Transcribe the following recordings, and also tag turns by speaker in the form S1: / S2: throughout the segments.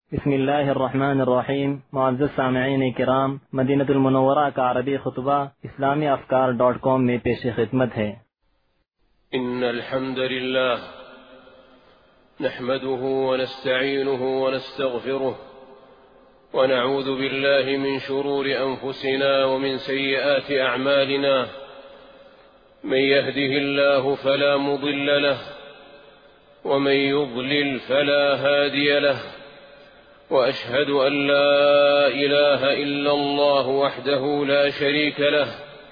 S1: بسم الله الرحمن الرحیم. معزز سامعین کرام، مدینہ المنورہ کا عربی خطبہ اسلامی افکار.com میں پیش خدمت ہے۔
S2: إن الحمد لله نحمده ونستعينه ونستغفره ونعوذ بالله من شرور أنفسنا ومن سيئات أعمالنا، من يهده الله فلا مضل له ومن يضلل فلا هادي له، وأشهد أن لا إله إلا الله وحده لا شريك له،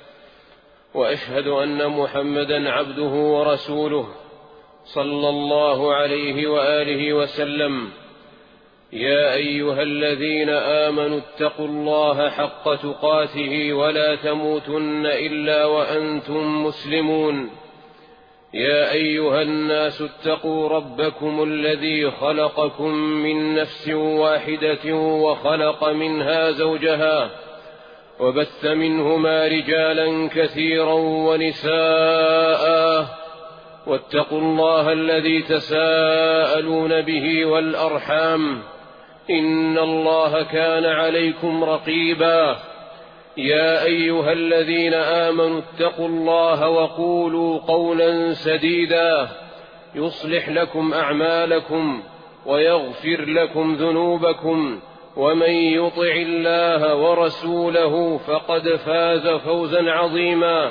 S2: وأشهد أن محمدا عبده ورسوله صلى الله عليه وآله وسلم. يا أيها الذين آمنوا اتقوا الله حق تقاته ولا تموتن إلا وأنتم مسلمون. يا أيها الناس اتقوا ربكم الذي خلقكم من نفس واحدة وخلق منها زوجها وبث منهما رجالا كثيرا ونساء، واتقوا الله الذي تساءلون به والأرحام، إن الله كان عليكم رقيبا. يا أيها الذين آمنوا اتقوا الله وقولوا قولا سديدا يصلح لكم أعمالكم ويغفر لكم ذنوبكم، ومن يطع الله ورسوله فقد فاز فوزا عظيما.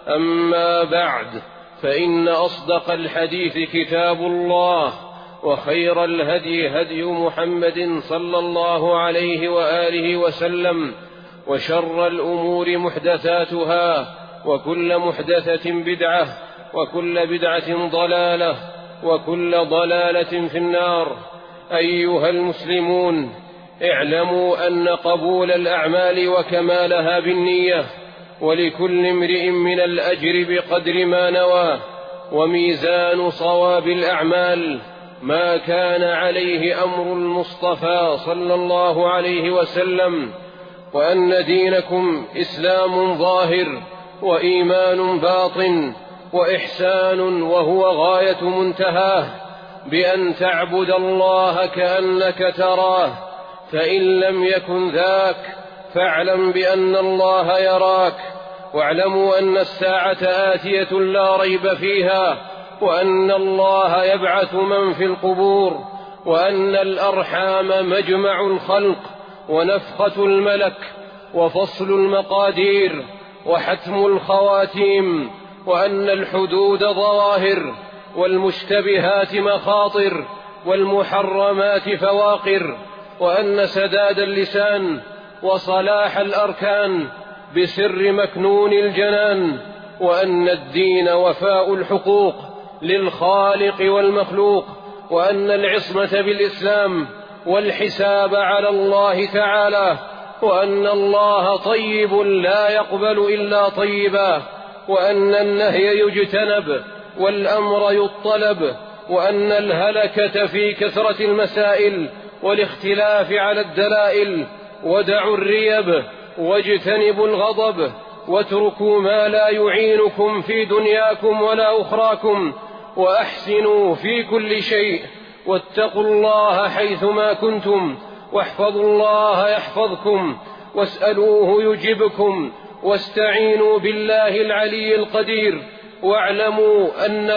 S2: أما بعد، فإن أصدق الحديث كتاب الله، وخير الهدي هدي محمد صلى الله عليه وآله وسلم، وشر الأمور محدثاتها، وكل محدثة بدعة، وكل بدعة ضلالة، وكل ضلالة في النار. أيها المسلمون، اعلموا أن قبول الأعمال وكمالها بالنية، ولكل امرئ من الأجر بقدر ما نوى، وميزان صواب الأعمال ما كان عليه أمر المصطفى صلى الله عليه وسلم، وأن دينكم إسلام ظاهر وإيمان باطن وإحسان وهو غاية منتهاه، بأن تعبد الله كأنك تراه، فإن لم يكن ذاك فاعلم بأن الله يراك. واعلموا أن الساعة آتية لا ريب فيها، وأن الله يبعث من في القبور، وأن الأرحام مجمع الخلق ونفخة الملك وفصل المقادير وحتم الخواتيم، وأن الحدود ظواهر والمشتبهات مخاطر والمحرمات فواقر، وأن سداد اللسان وصلاح الأركان بسر مكنون الجنان، وأن الدين وفاء الحقوق للخالق والمخلوق، وأن العصمة بالإسلام والحساب على الله تعالى، وأن الله طيب لا يقبل إلا طيبا، وأن النهي يجتنب والأمر يطلب، وأن الهلكة في كثرة المسائل والاختلاف على الدلائل. ودعوا الريب واجتنبوا الغضب، واتركوا ما لا يعينكم في دنياكم ولا أخراكم، وأحسنوا في كل شيء، واتقوا الله حيثما كنتم، واحفظوا الله يحفظكم، واسألوه يجبكم، واستعينوا بالله العلي القدير. واعلموا أن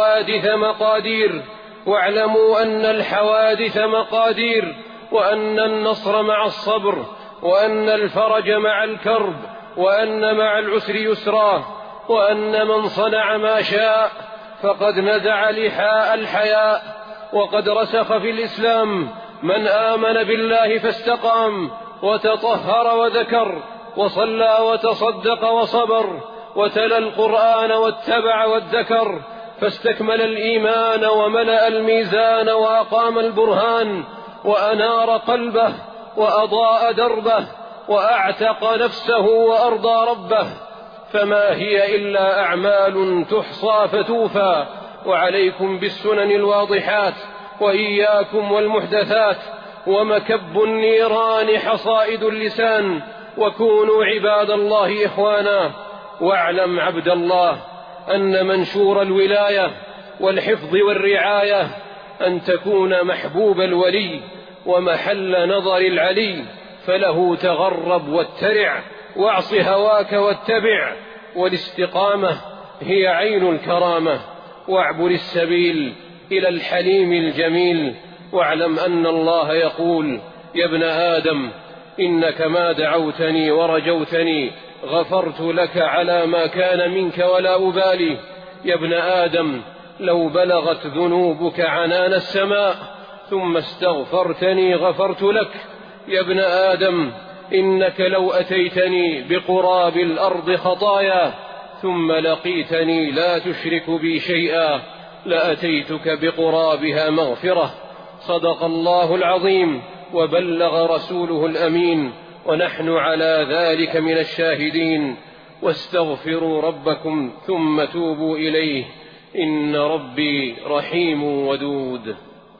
S2: الحوادث مقادير، وأن النصر مع الصبر، وأن الفرج مع الكرب، وأن مع العسر يسرا، وأن من صنع ما شاء فقد نزع لحاء الحياء، وقد رسخ في الإسلام من آمن بالله فاستقام وتطهر وذكر وصلى وتصدق وصبر وتلا القرآن واتبع وادكر، فاستكمل الإيمان وملأ الميزان وأقام البرهان، وأنار قلبه وأضاء دربه، وأعتق نفسه وأرضى ربه. فما هي إلا أعمال تحصى فتوفى، وعليكم بالسنن الواضحات، وإياكم والمحدثات، ومكب النيران حصائد اللسان، وكونوا عباد الله إخوانا. واعلم عبد الله أن منشور الولاية والحفظ والرعاية أن تكون محبوب الولي ومحل نظر العلي، فله تغرب واترع، واعص هواك واتبع، والاستقامة هي عين الكرامة، واعبر السبيل إلى الحليم الجميل، واعلم أن الله يقول: يا ابن آدم إنك ما دعوتني ورجوتني غفرت لك على ما كان منك ولا أبالي. يا ابن آدم لو بلغت ذنوبك عنان السماء ثم استغفرتني غفرت لك. يا ابن آدم إنك لو أتيتني بقراب الأرض خطايا ثم لقيتني لا تشرك بي شيئا لأتيتك بقرابها مغفرة. صدق الله العظيم وبلغ رسوله الأمين، ونحن على ذلك من الشاهدين. واستغفروا ربكم ثم توبوا إليه إن ربي رحيم ودود.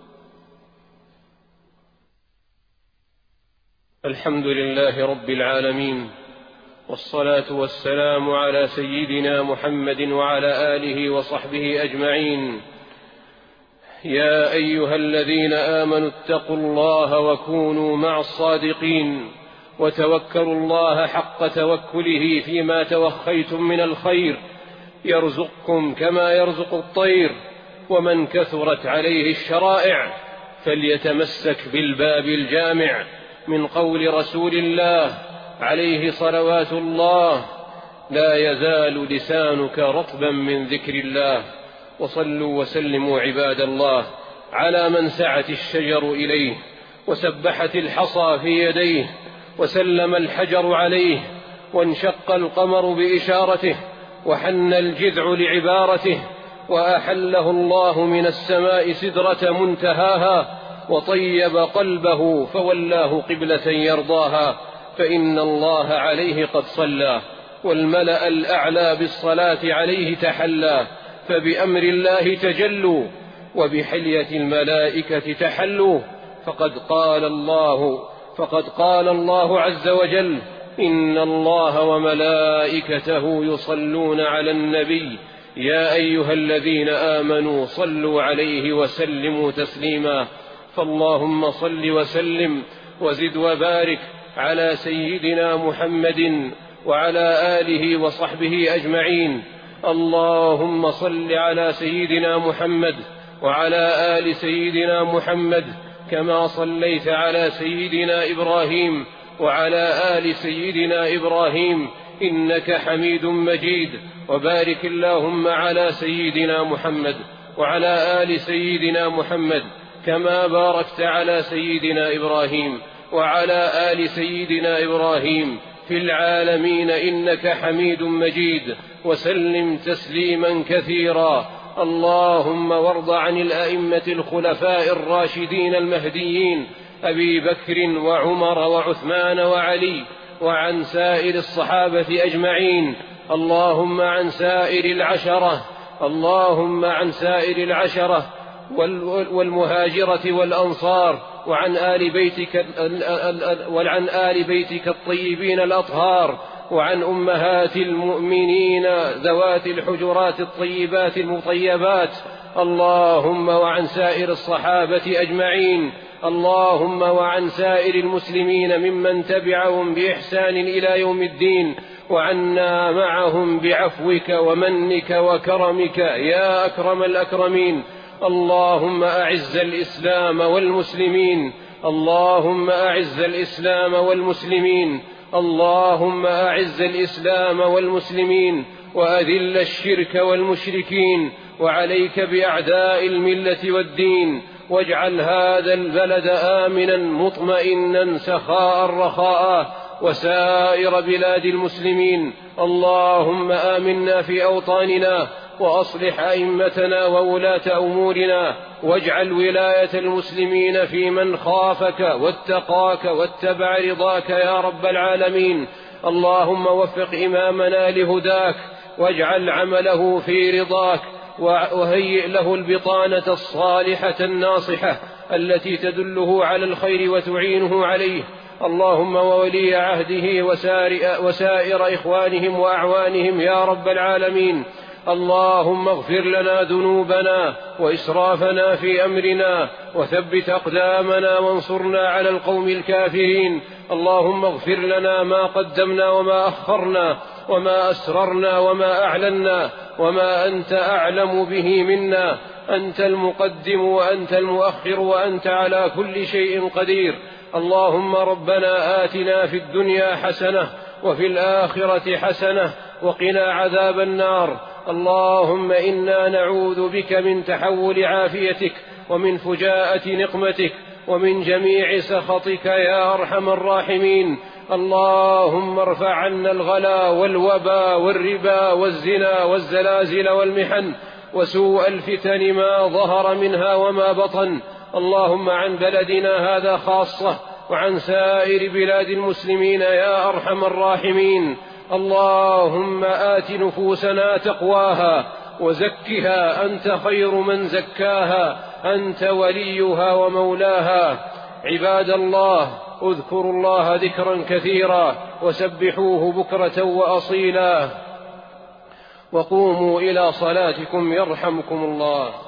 S2: الحمد لله رب العالمين، والصلاة والسلام على سيدنا محمد وعلى آله وصحبه أجمعين. يا أيها الذين آمنوا اتقوا الله وكونوا مع الصادقين، وتوكلوا الله حق توكله فيما توخيتم من الخير، يرزقكم كما يرزق الطير. ومن كثرت عليه الشرائع فليتمسك بالباب الجامع من قول رسول الله عليه صلوات الله: لا يزال لسانك رطبا من ذكر الله. وصلوا وسلموا عباد الله على من سعت الشجر إليه، وسبحت الحصى في يديه، وسلم الحجر عليه، وانشق القمر بإشارته، وحن الجذع لعبارته، وأحله الله من السماء سدرة منتهاها، وطيب قلبه فولاه قبلة يرضاها، فإن الله عليه قد صلى، والملأ الأعلى بالصلاة عليه تحلى. فبأمر الله تجلوا، وبحلية الملائكة تحلوا، فقد قال الله عز وجل: إن الله وملائكته يصلون على النبي يا أيها الذين آمنوا صلوا عليه وسلموا تسليما. فاللهم صل وسلم وزد وبارك على سيدنا محمد وعلى آله وصحبه أجمعين. اللهم صل على سيدنا محمد وعلى آل سيدنا محمد كما صليت على سيدنا إبراهيم وعلى آل سيدنا إبراهيم إنك حميد مجيد. وبارك اللهم على سيدنا محمد وعلى آل سيدنا محمد كما باركت على سيدنا إبراهيم وعلى آل سيدنا إبراهيم في العالمين إنك حميد مجيد. وسلم تسليما كثيرا. اللهم وارض عن الأئمة الخلفاء الراشدين المهديين أبي بكر وعمر وعثمان وعلي، وعن سائر الصحابة أجمعين. اللهم عن سائر العشرة والمهاجرة والأنصار، وعن آل بيتك الطيبين الأطهار، وعن أمهات المؤمنين ذوات الحجرات الطيبات المطيبات. اللهم وعن سائر الصحابة أجمعين. اللهم وعن سائر المسلمين ممن تبعهم بإحسان إلى يوم الدين، وعنا معهم بعفوك ومنك وكرمك يا أكرم الأكرمين. اللهم أعز الإسلام والمسلمين. اللهم أعز الإسلام والمسلمين. اللهم أعز الإسلام والمسلمين، وأذل الشرك والمشركين، وعليك بأعداء الملة والدين. واجعل هذا البلد آمنا مطمئنا سخاء رخاء، وسائر بلاد المسلمين. اللهم آمنا في أوطاننا، وأصلح أئمتنا وولاة أمورنا، واجعل ولاية المسلمين في من خافك واتقاك واتبع رضاك يا رب العالمين. اللهم وفق إمامنا لهداك، واجعل عمله في رضاك، وهيئ له البطانة الصالحة الناصحة التي تدله على الخير وتعينه عليه. اللهم وولي عهده وسائر إخوانهم وأعوانهم يا رب العالمين. اللهم اغفر لنا ذنوبنا وإسرافنا في أمرنا، وثبت أقدامنا وانصرنا على القوم الكافرين. اللهم اغفر لنا ما قدمنا وما أخرنا وما أسررنا وما أعلنا وما أنت أعلم به منا. أنت المقدم وأنت المؤخر وأنت على كل شيء قدير. اللهم ربنا آتنا في الدنيا حسنة وفي الآخرة حسنة وقنا عذاب النار. اللهم إنا نعوذ بك من تحول عافيتك ومن فجاءة نقمتك ومن جميع سخطك يا أرحم الراحمين. اللهم ارفع عنا الغلا والوبا والربا والزنا والزلازل والمحن وسوء الفتن ما ظهر منها وما بطن. اللهم عن بلدنا هذا خاصة وعن سائر بلاد المسلمين يا أرحم الراحمين. اللهم آت نفوسنا تقواها وزكها أنت خير من زكاها أنت وليها ومولاها. عباد الله، اذكروا الله ذكرا كثيرا وسبحوه بكرة وأصيلا وقوموا إلى صلاتكم يرحمكم الله.